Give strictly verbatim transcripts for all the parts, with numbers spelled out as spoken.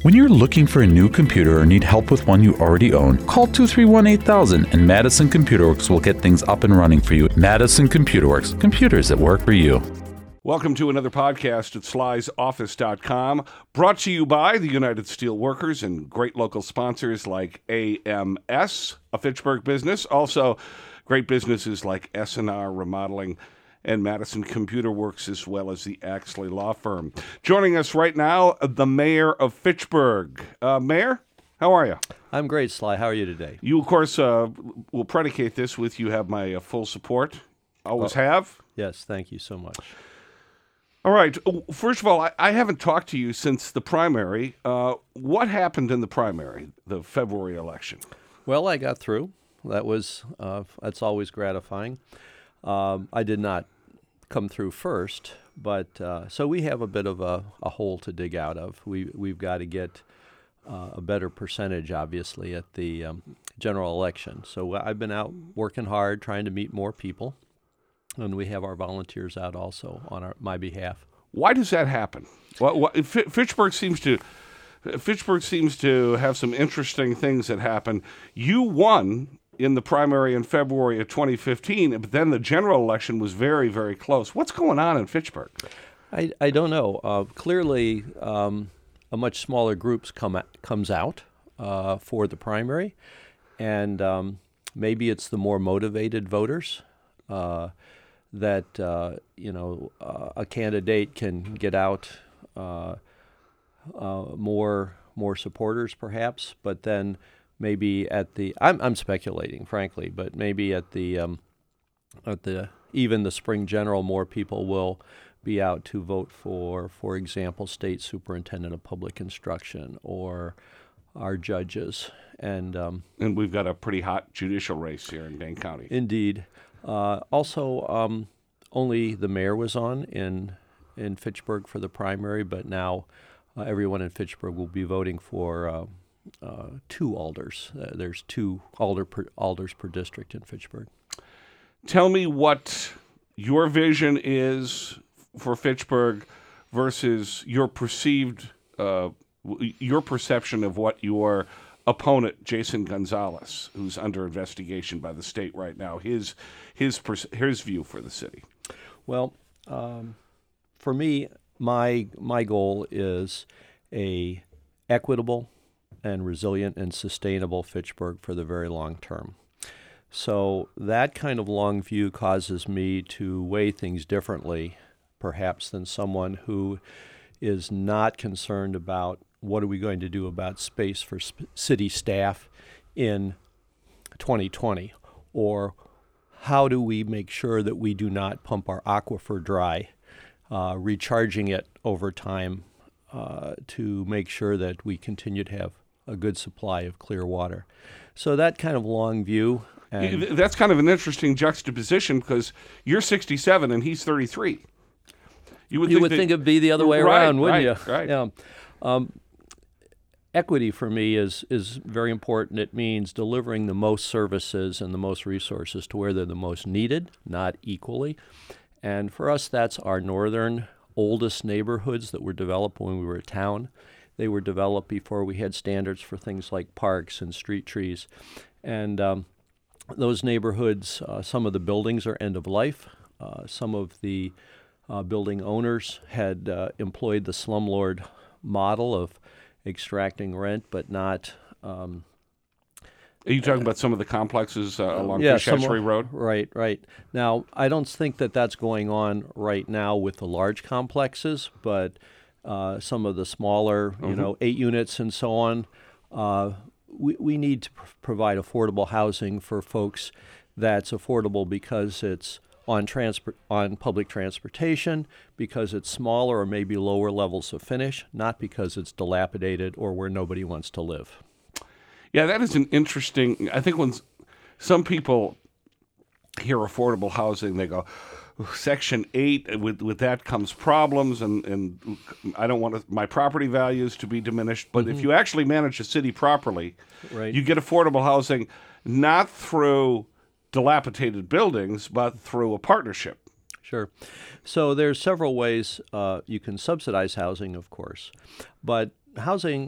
When you're looking for a new computer or need help with one you already own, call two three one, eight thousand and Madison Computer Works will get things up and running for you. Madison Computer Works, computers that work for you. Welcome to another podcast at Sly's Office dot com, brought to you by the United Steelworkers and great local sponsors like A M S, a Fitchburg business. Also, great businesses like S and R Remodeling and Madison Computer Works, as well as the Axley Law Firm. Joining us right now, the mayor of Fitchburg. Uh, Mayor, how are you? I'm great, Sly. How are you today? You, of course, uh, will predicate this with you have my uh, full support. Always Oh. have. Yes, thank you so much. All right. First of all, I, I haven't talked to you since the primary. Uh, what happened in the primary, the February election? Well, I got through. That was, uh, that's always gratifying. Um, I did not come through first, but uh, so we have a bit of a, a hole to dig out of. We, we've got to get uh, a better percentage, obviously, at the um, general election. So I've been out working hard, trying to meet more people, and we have our volunteers out also on our, my behalf. Why does that happen? Well, what, F- Fitchburg seems to Fitchburg seems to have some interesting things that happen. You won in the primary in February of twenty fifteen, but then the general election was very, very close. What's going on in Fitchburg? I, I don't know. Uh, clearly, um, a much smaller group come at, comes out uh, for the primary, and um, maybe it's the more motivated voters uh, that uh, you know uh, a candidate can get out uh, uh, more more supporters, perhaps, but then. Maybe at the I'm I'm speculating, frankly, but maybe at the um, at the even the spring general, more people will be out to vote for, for example, state superintendent of public instruction or our judges, and um, and we've got a pretty hot judicial race here in Dane County. Indeed. Uh, also, um, only the mayor was on in in Fitchburg for the primary, but now uh, everyone in Fitchburg will be voting for. Uh, Uh, two alders. Uh, there's two alder per, alders per district in Fitchburg. Tell me what your vision is for Fitchburg versus your perceived, uh, your perception of what your opponent, Jason Gonzalez, who's under investigation by the state right now, his his his view for the city. Well, um, for me, my my goal is a equitable and resilient and sustainable Fitchburg for the very long term. So that kind of long view causes me to weigh things differently, perhaps, than someone who is not concerned about what are we going to do about space for sp- city staff in twenty twenty, or how do we make sure that we do not pump our aquifer dry, uh, recharging it over time uh, to make sure that we continue to have a good supply of clear water. So that kind of long view. And that's kind of an interesting juxtaposition because you're sixty-seven and he's thirty-three. You would, you think, would that, think it'd be the other way right, around, wouldn't right, you? Right. Yeah. Um, equity for me is is very important. It means delivering the most services and the most resources to where they're the most needed, not equally. And for us, that's our northern oldest neighborhoods that were developed when we were a town. They were developed before we had standards for things like parks and street trees. And um, those neighborhoods, uh, some of the buildings are end of life. Uh, some of the uh, building owners had uh, employed the slumlord model of extracting rent, but not... Um, Are you talking uh, about some of the complexes uh, along yeah, Fishery Road? Right, right. Now, I don't think that that's going on right now with the large complexes, but... Uh, some of the smaller, you mm-hmm. know, eight units and so on. Uh, we, we need to pr- provide affordable housing for folks that's affordable because it's on transport on public transportation, because it's smaller or maybe lower levels of finish, not because it's dilapidated or where nobody wants to live. Yeah, that is an interesting. I think when some people hear affordable housing, they go, Section eight, with with that comes problems, and, and I don't want to, my property values to be diminished. But mm-hmm. if you actually manage a city properly, right. you get affordable housing not through dilapidated buildings, but through a partnership. Sure. So there's several ways uh, you can subsidize housing, of course. But housing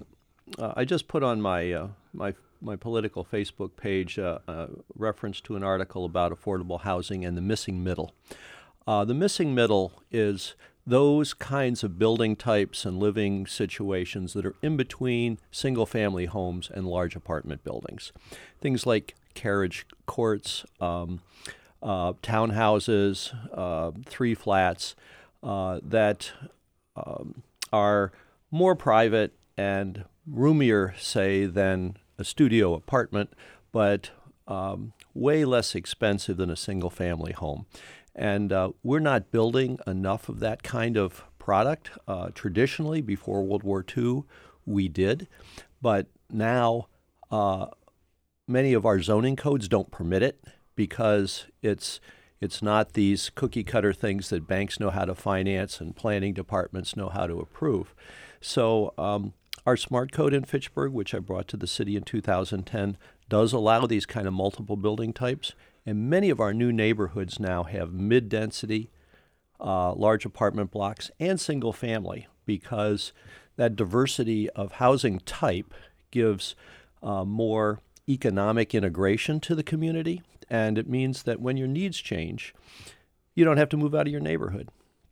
uh, I just put on my uh, my my political Facebook page uh, a reference to an article about affordable housing and the missing middle. Uh, the missing middle is those kinds of building types and living situations that are in between single-family homes and large apartment buildings. Things like carriage courts, um, uh, townhouses, uh, three flats uh, that um, are more private and roomier, say, than a studio apartment, but um, way less expensive than a single-family home. And uh, we're not building enough of that kind of product. Uh, traditionally, before World War Two, we did. But now, uh, many of our zoning codes don't permit it because it's it's not these cookie-cutter things that banks know how to finance and planning departments know how to approve. So um, our SMART code in Fitchburg, which I brought to the city in two thousand ten, does allow these kind of multiple building types. And many of our new neighborhoods now have mid-density, uh, large apartment blocks, and single-family because that diversity of housing type gives uh, more economic integration to the community, and it means that when your needs change, you don't have to move out of your neighborhood.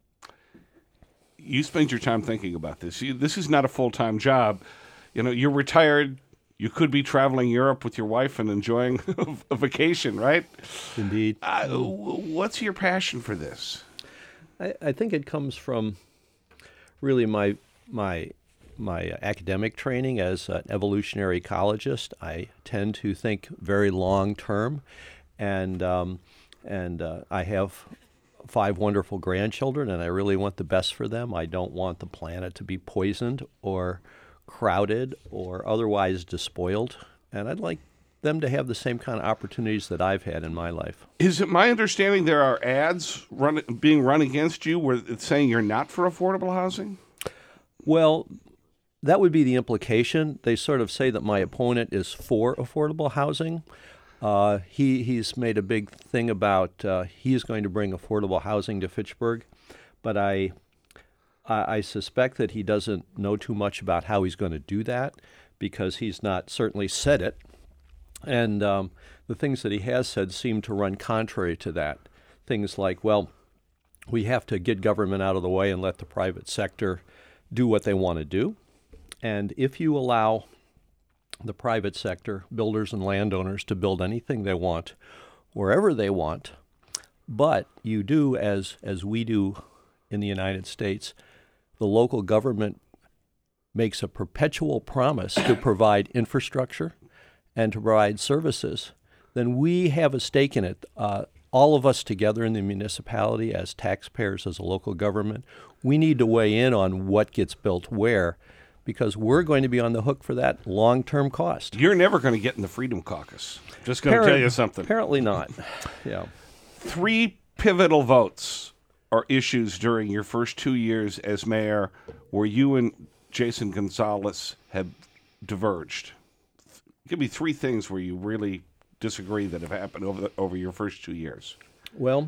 You spend your time thinking about this. You, this is not a full-time job. You know, you're retired. You could be traveling Europe with your wife and enjoying a vacation, right? Indeed. Uh, what's your passion for this? I, I think it comes from really my my my academic training as an evolutionary ecologist. I tend to think very long term, and um, and uh, I have five wonderful grandchildren, and I really want the best for them. I don't want the planet to be poisoned or crowded or otherwise despoiled, and I'd like them to have the same kind of opportunities that I've had in my life. Is it my understanding there are ads run, being run against you where it's saying you're not for affordable housing? Well, that would be the implication. They sort of say that my opponent is for affordable housing. Uh, he he's made a big thing about uh, he is going to bring affordable housing to Fitchburg, but I I suspect that he doesn't know too much about how he's going to do that because he's not certainly said it. And um, the things that he has said seem to run contrary to that. Things like, well, we have to get government out of the way and let the private sector do what they want to do. And if you allow the private sector, builders and landowners, to build anything they want, wherever they want, but you do, as as we do in the United States, the local government makes a perpetual promise to provide infrastructure and to provide services, then we have a stake in it. Uh, all of us together in the municipality as taxpayers, as a local government, we need to weigh in on what gets built where, because we're going to be on the hook for that long-term cost. You're never going to get in the Freedom Caucus. Just going to tell you something. Apparently not. Yeah. Three pivotal votes or issues during your first two years as mayor where you and Jason Gonzalez have diverged. Give me three things where you really disagree that have happened over the, over your first two years. Well,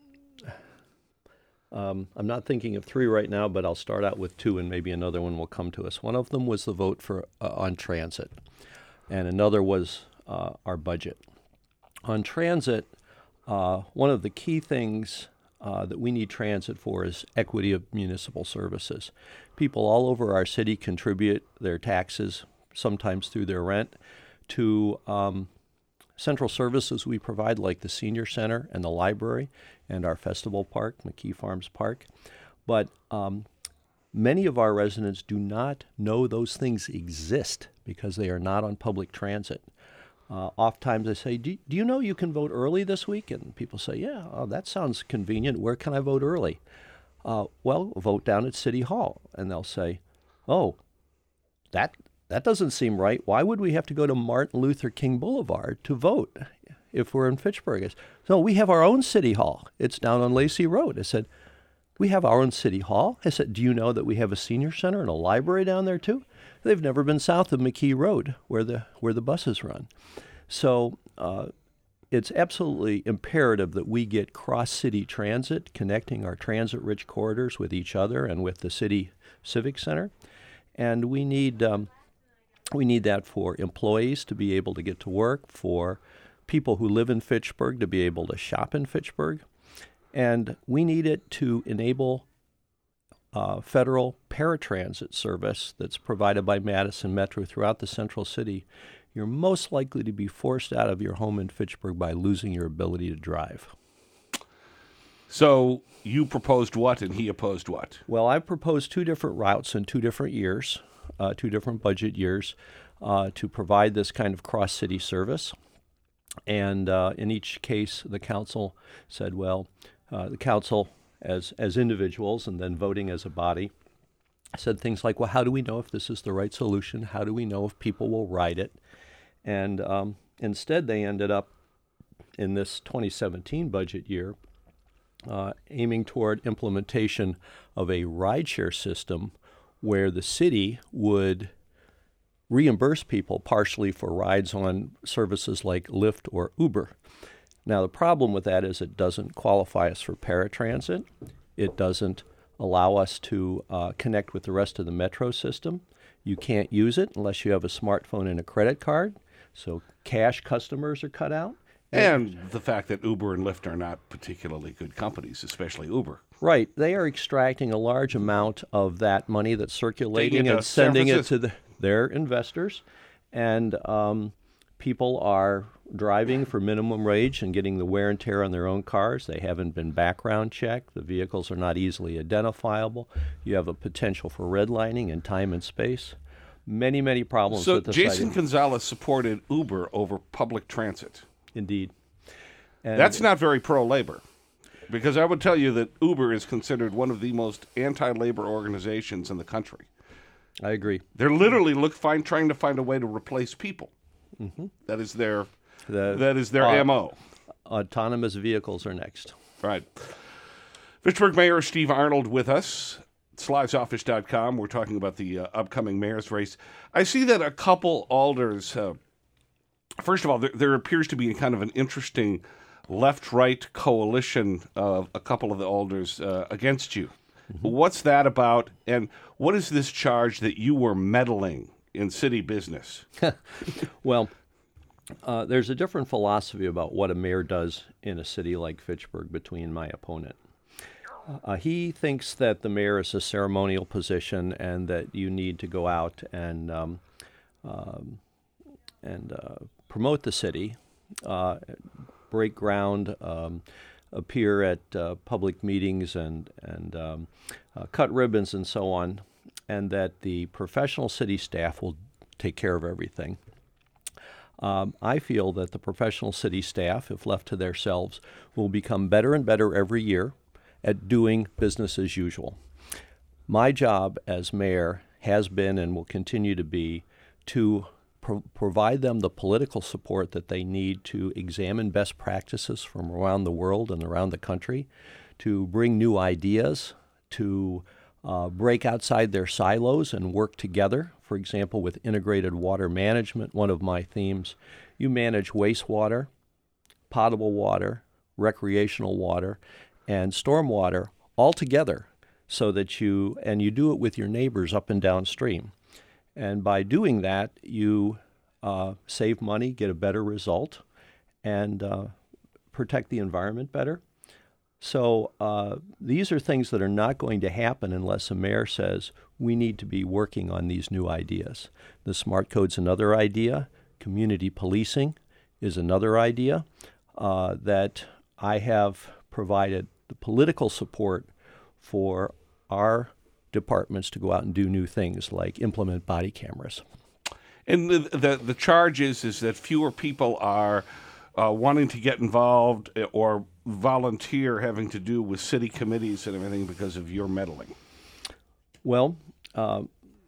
um, I'm not thinking of three right now, but I'll start out with two, and maybe another one will come to us. One of them was the vote for uh, on transit, and another was uh, our budget. On transit, uh, one of the key things Uh, that we need transit for is equity of municipal services. People all over our city contribute their taxes, sometimes through their rent, to um, central services we provide, like the senior center and the library and our festival park, McKee Farms Park. But um, many of our residents do not know those things exist because they are not on public transit. Uh, oftentimes I say, do, do you know you can vote early this week? And people say, yeah, oh, that sounds convenient. Where can I vote early? Uh, well, vote down at City Hall. And they'll say, oh, that that doesn't seem right. Why would we have to go to Martin Luther King Boulevard to vote if we're in Fitchburg? I said, no, we have our own City Hall. It's down on Lacey Road. I said, we have our own City Hall? I said, do you know that we have a senior center and a library down there too? They've never been south of McKee Road where the where the buses run. So uh, it's absolutely imperative that we get cross-city transit, connecting our transit-rich corridors with each other and with the city civic center. And we need um, We need that for employees to be able to get to work, for people who live in Fitchburg to be able to shop in Fitchburg. And we need it to enable uh, federal paratransit service that's provided by Madison Metro throughout the central city. You're most likely to be forced out of your home in Fitchburg by losing your ability to drive. So you proposed what and he opposed what? Well, I proposed two different routes in two different years, uh, two different budget years, uh, to provide this kind of cross-city service. And uh, in each case, the council said, well, uh, the council as as individuals and then voting as a body said things like, well, how do we know if this is the right solution? How do we know if people will ride it? And um, instead, they ended up in this twenty seventeen budget year uh, aiming toward implementation of a rideshare system where the city would reimburse people partially for rides on services like Lyft or Uber. Now, the problem with that is it doesn't qualify us for paratransit. It doesn't allow us to uh, connect with the rest of the metro system. You can't use it unless you have a smartphone and a credit card. So cash customers are cut out. And the fact that Uber and Lyft are not particularly good companies, especially Uber. Right. They are extracting a large amount of that money that's circulating and San sending it Francisco. to the, their investors. And um, people are driving for minimum wage and getting the wear and tear on their own cars. They haven't been background checked. The vehicles are not easily identifiable. You have a potential for redlining in time and space. Many, many problems So with the Jason site. Gonzalez supported Uber over public transit. Indeed. And That's not very pro-labor, because I would tell you that Uber is considered one of the most anti-labor organizations in the country. I agree. They're literally look find trying to find a way to replace people. Mm-hmm. That is their The, that is their uh, M O. Autonomous vehicles are next. Right. Fitchburg Mayor Steve Arnold with us. Slies Office dot com. We're talking about the uh, upcoming mayor's race. I see that a couple alders. Uh, first of all, there, there appears to be kind of an interesting left-right coalition of a couple of the alders uh, against you. Mm-hmm. What's that about? And what is this charge that you were meddling in city business? Well, uh, there's a different philosophy about what a mayor does in a city like Fitchburg between my opponent. Uh, he thinks that the mayor is a ceremonial position and that you need to go out and um, um, and uh, promote the city, uh, break ground, um, appear at uh, public meetings and and um, uh, cut ribbons and so on, and that the professional city staff will take care of everything. Um, I feel that the professional city staff, if left to themselves, will become better and better every year at doing business as usual. My job as mayor has been and will continue to be to pro- provide them the political support that they need to examine best practices from around the world and around the country, to bring new ideas, to uh, break outside their silos and work together. For example, with integrated water management, one of my themes, you manage wastewater, potable water, recreational water, and stormwater all together so that you, and you do it with your neighbors up and downstream. And by doing that, you uh, save money, get a better result, and uh, protect the environment better. So uh, these are things that are not going to happen unless a mayor says, we need to be working on these new ideas. The SMART Code's another idea. Community policing is another idea uh, that I have provided the political support for our departments to go out and do new things like implement body cameras. And the the, the charge is, is that fewer people are uh, wanting to get involved or volunteer having to do with city committees and everything because of your meddling. Well, uh,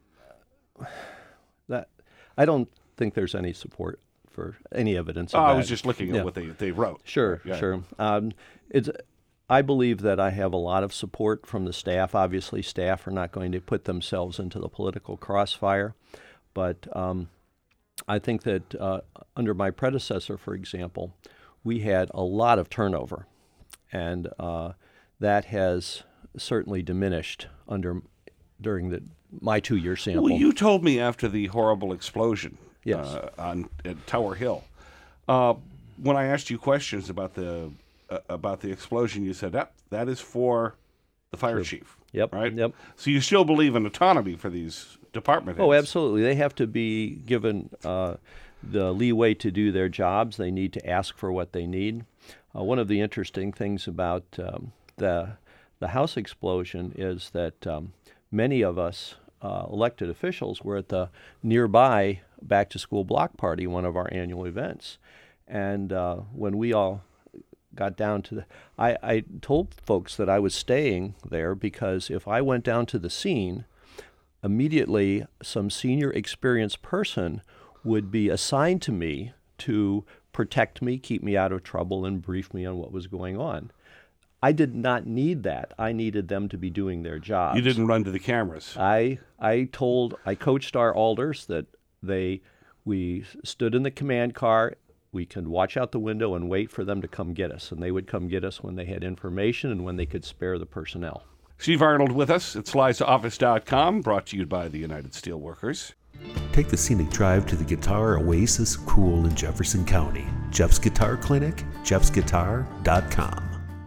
that I don't think there's any support for any evidence of Oh, that. I was just looking at Yeah. what they, they wrote. Sure, Yeah. sure. Um, it's. I believe that I have a lot of support from the staff. Obviously, staff are not going to put themselves into the political crossfire, but um, I think that uh, under my predecessor, for example, we had a lot of turnover, and uh, that has certainly diminished under during the my two-year sample. Well, you told me after the horrible explosion Yes. uh, on at Tower Hill, uh, when I asked you questions about the uh, about the explosion, you said that that is for the fire True. chief. Yep. Right. Yep. So you still believe in autonomy for these department heads? Oh, absolutely. They have to be given uh, the leeway to do their jobs. They need to ask for what they need. Uh, one of the interesting things about um, the the house explosion is that um, many of us uh, elected officials were at the nearby back to school block party, one of our annual events, and uh, when we all got down to the, I, I told folks that I was staying there because if I went down to the scene, immediately some senior experienced person would be assigned to me to protect me, keep me out of trouble, and brief me on what was going on. I did not need that. I needed them to be doing their jobs. You didn't run to the cameras. I I told I coached our alders that they we stood in the command car. We could watch out the window and wait for them to come get us, and they would come get us when they had information and when they could spare the personnel. Steve Arnold with us at Sly's Office dot com, brought to you by the United Steelworkers. Take the scenic drive to the Guitar Oasis Cool in Jefferson County. Jeff's Guitar Clinic, jeffs guitar dot com.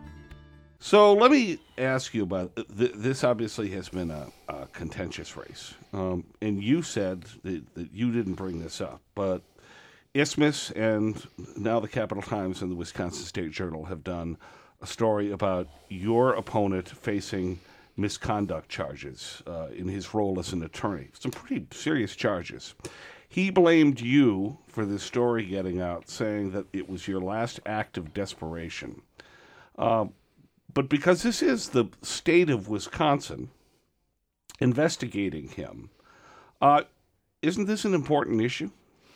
So let me ask you about th- this. Obviously, has been a, a contentious race, um, and you said that, that you didn't bring this up, but Isthmus and now the Capital Times and the Wisconsin State Journal have done a story about your opponent facing misconduct charges uh, in his role as an attorney. Some pretty serious charges. He blamed you for this story getting out, saying that it was your last act of desperation. Uh, but because this is the state of Wisconsin investigating him, uh, isn't this an important issue?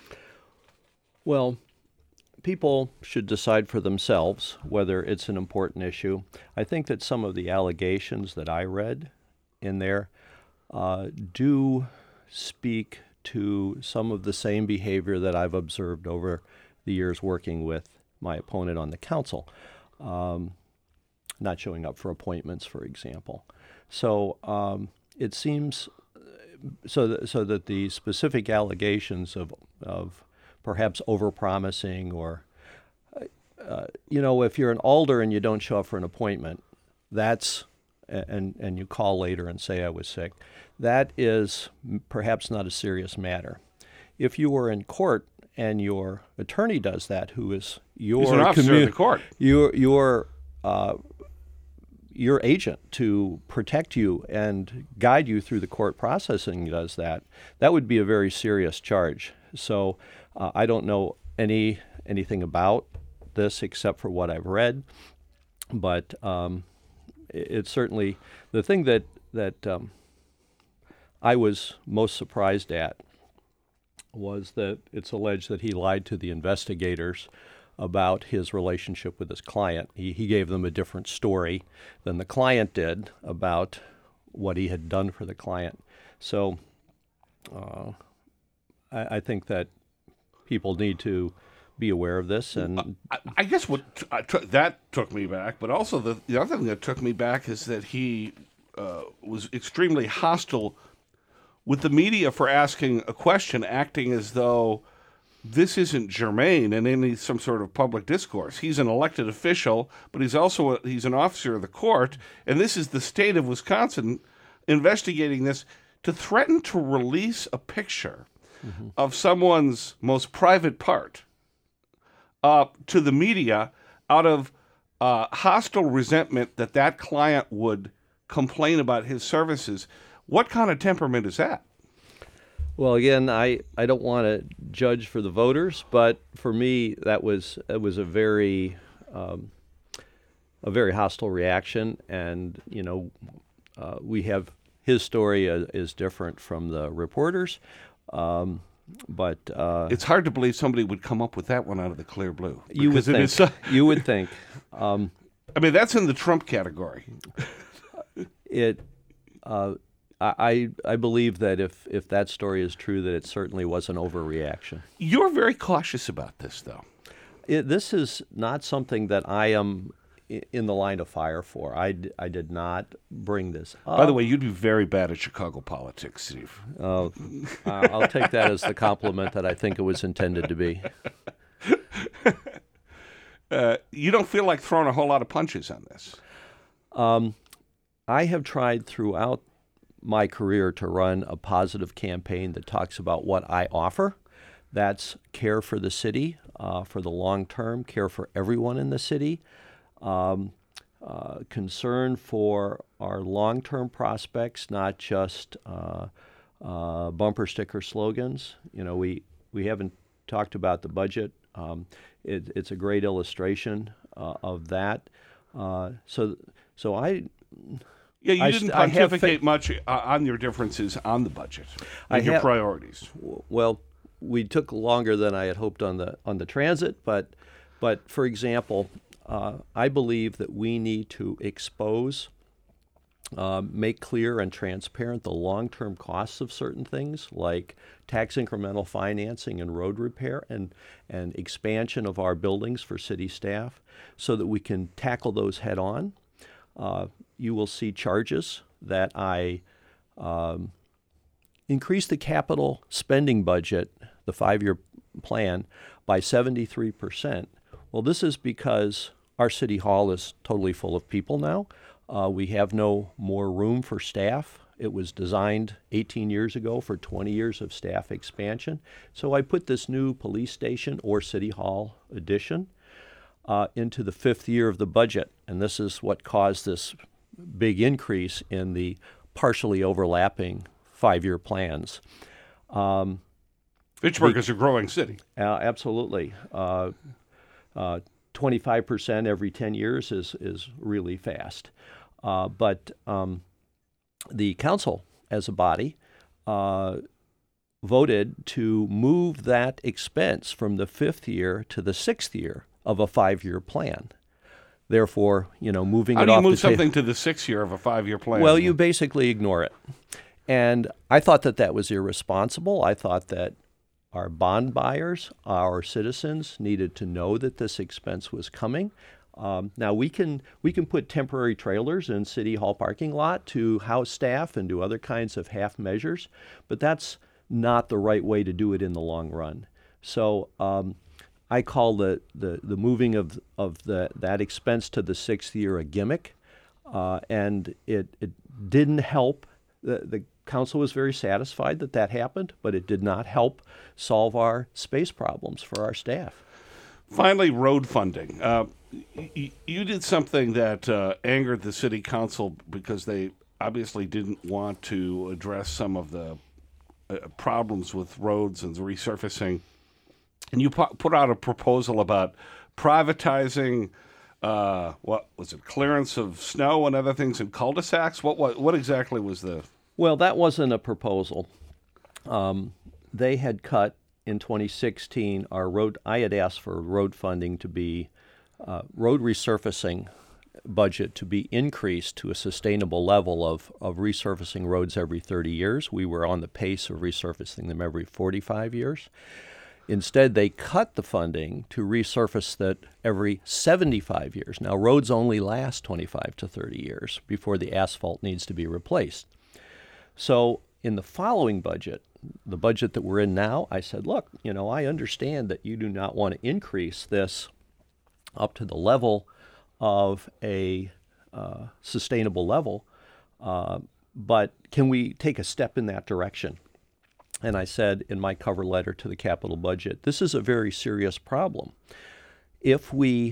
Well, people should decide for themselves whether it's an important issue. I think that some of the allegations that I read in there uh, do speak to some of the same behavior that I've observed over the years working with my opponent on the council, um, not showing up for appointments, for example. So um, it seems so that, so that the specific allegations of of perhaps overpromising or, uh, you know, if you're an alder and you don't show up for an appointment, that's, and, and you call later and say I was sick, that is perhaps not a serious matter. If you were in court and your attorney does that, who is your He's an officer commu- of the court. your your uh, your agent to protect you and guide you through the court processing does that, that would be a very serious charge. So uh, I don't know any anything about this except for what I've read, but um, it, it's certainly the thing that that um, I was most surprised at was that it's alleged that he lied to the investigators about his relationship with his client. He, he gave them a different story than the client did about what he had done for the client. So uh, I, I think that people need to be aware of this. And I, I guess what t- I took- that took me back, but also the, the other thing that took me back is that he uh, was extremely hostile with the media for asking a question, acting as though this isn't germane in any some sort of public discourse. He's an elected official, but he's also a, he's an officer of the court, and this is the state of Wisconsin investigating this. To threaten to release a picture mm-hmm. of someone's most private part uh, to the media out of uh, hostile resentment that that client would complain about his services, what kind of temperament is that? Well, again, I, I don't want to judge for the voters, but for me, that was it was a very um, a very hostile reaction, and you know, uh, we have his story is, is different from the reporters, um, but uh, it's hard to believe somebody would come up with that one out of the clear blue. You would it think. is so- you would think. Um, I mean, that's in the Trump category. it. Uh, I, I believe that if, if that story is true, that it certainly was an overreaction. You're very cautious about this, though. It, this is not something that I am i- in the line of fire for. I, d- I did not bring this up. By the way, you'd be very bad at Chicago politics, Steve. Oh, uh, I'll take that as the compliment that I think it was intended to be. Uh, you don't feel like throwing a whole lot of punches on this. Um, I have tried throughout my career to run a positive campaign that talks about what I offer. That's care for the city, uh, for the long term, care for everyone in the city, um, uh, concern for our long-term prospects, not just uh, uh, bumper sticker slogans. You know, we, we haven't talked about the budget. Um, it, it's a great illustration uh, of that. Uh, so, so I. Yeah, you I didn't st- I have pontificate fa- much uh, on your differences on the budget I and your have- priorities. Well, we took longer than I had hoped on the on the transit, but but for example, uh, I believe that we need to expose, um, make clear and transparent the long-term costs of certain things like tax incremental financing and road repair and and expansion of our buildings for city staff, so that we can tackle those head on. Uh, you will see charges that I um, increase the capital spending budget, the five-year plan, by seventy-three percent. Well, this is because our city hall is totally full of people now. Uh, we have no more room for staff. It was designed eighteen years ago for twenty years of staff expansion. So I put this new police station or city hall addition uh, into the fifth year of the budget. And this is what caused this big increase in the partially overlapping five-year plans. Um, Fitchburg the- is a growing city. uh, absolutely. Uh, uh, twenty-five percent every ten years is, is really fast. Uh, but um, the council, as a body, uh, voted to move that expense from the fifth year to the sixth year of a five-year plan. Therefore, you know, moving How it do you off move the ta- something to the sixth year of a five-year plan? Well, you basically ignore it. And I thought that that was irresponsible. I thought that our bond buyers, our citizens, needed to know that this expense was coming. Um, now, we can we can put temporary trailers in City Hall parking lot to house staff and do other kinds of half measures, but that's not the right way to do it in the long run. So um, I call the, the, the moving of, of the, that expense to the sixth year a gimmick, uh, and it, it didn't help. The, the council was very satisfied that that happened, but it did not help solve our space problems for our staff. Finally, road funding. Uh, y- you did something that uh, angered the city council because they obviously didn't want to address some of the uh, problems with roads and the resurfacing. And you pu- put out a proposal about privatizing, uh, what was it, clearance of snow and other things in cul-de-sacs? What, what, what exactly was the... Well, that wasn't a proposal. Um, they had cut in twenty sixteen our road. I had asked for road funding to be uh, road resurfacing budget to be increased to a sustainable level of, of resurfacing roads every thirty years. We were on the pace of resurfacing them every forty-five years. Instead, they cut the funding to resurface that every seventy-five years. Now, roads only last twenty-five to thirty years before the asphalt needs to be replaced. So in the following budget, the budget that we're in now, I said, look, you know, I understand that you do not want to increase this up to the level of a uh, sustainable level, uh, but can we take a step in that direction? And I said in my cover letter to the capital budget, this is a very serious problem. If we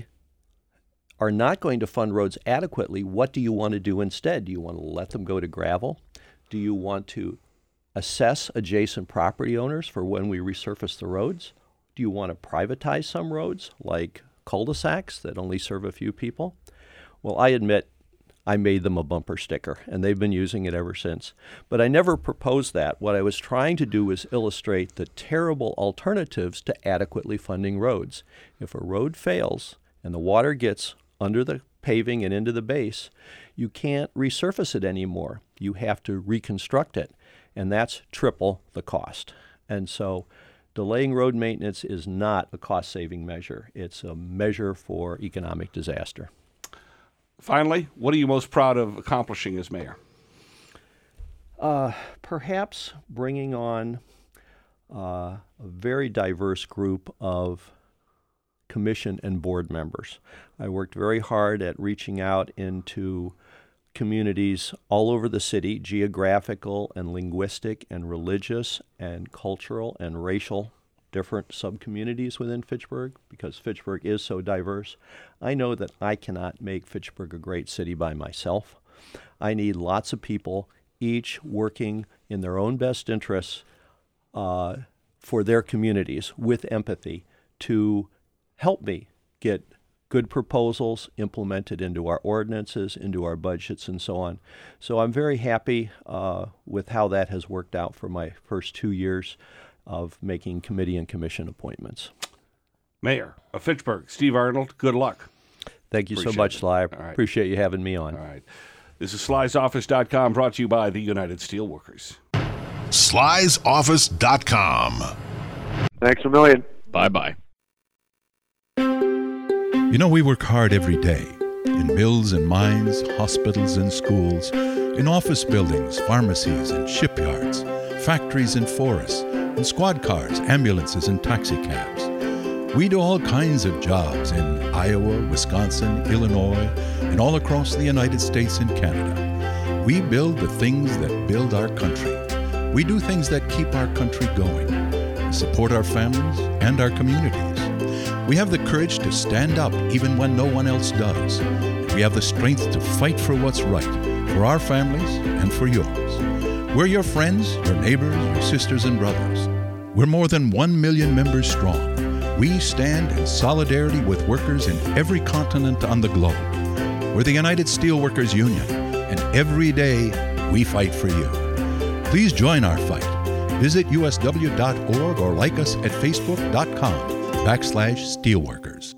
are not going to fund roads adequately, what do you want to do instead? Do you want to let them go to gravel? Do you want to assess adjacent property owners for when we resurface the roads? Do you want to privatize some roads, like cul-de-sacs that only serve a few people? Well, I admit I made them a bumper sticker, and they've been using it ever since. But I never proposed that. What I was trying to do was illustrate the terrible alternatives to adequately funding roads. If a road fails and the water gets under the paving and into the base, you can't resurface it anymore. You have to reconstruct it, and that's triple the cost. And so delaying road maintenance is not a cost-saving measure. It's a measure for economic disaster. Finally, what are you most proud of accomplishing as mayor? Uh, perhaps bringing on uh, a very diverse group of commission and board members. I worked very hard at reaching out into communities all over the city, geographical and linguistic and religious and cultural and racial, different sub-communities within Fitchburg, because Fitchburg is so diverse. I know that I cannot make Fitchburg a great city by myself. I need lots of people, each working in their own best interests uh, for their communities with empathy to help me get good proposals implemented into our ordinances, into our budgets, and so on. So I'm very happy uh, with how that has worked out for my first two years of making committee and commission appointments. Mayor of Fitchburg, Steve Arnold, good luck. Thank you Appreciate so much, it. Sly. I All right. appreciate you having me on. All right. This is Sly's Office dot com, brought to you by the United Steelworkers. Sly's Office dot com. Thanks a million. Bye-bye. You know, we work hard every day in mills and mines, hospitals and schools, in office buildings, pharmacies and shipyards, factories and forests, in squad cars, ambulances and taxi cabs. We do all kinds of jobs in Iowa, Wisconsin, Illinois, and all across the United States and Canada. We build the things that build our country. We do things that keep our country going, we support our families and our communities. We have the courage to stand up even when no one else does. And we have the strength to fight for what's right, for our families and for yours. We're your friends, your neighbors, your sisters and brothers. We're more than one million members strong. We stand in solidarity with workers in every continent on the globe. We're the United Steelworkers Union, and every day we fight for you. Please join our fight. Visit U S W dot org or like us at Facebook dot com backslash steelworkers.